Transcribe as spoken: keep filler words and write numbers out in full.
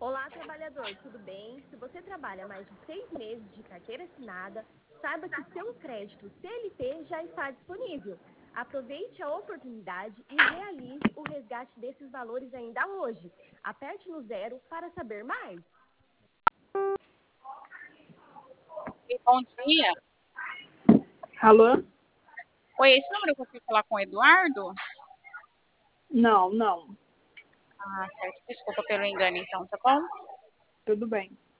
Olá, trabalhador, tudo bem? Se você trabalha mais de seis meses de carteira assinada, saiba que seu crédito C L T já está disponível. Aproveite a oportunidade e realize o resgate desses valores ainda hoje. Aperte no zero para saber mais. Bom dia. Alô? Oi, esse número eu consigo falar com o Eduardo? Não, não. Ah, certo. Desculpa pelo engano, então, tá bom? Tudo bem.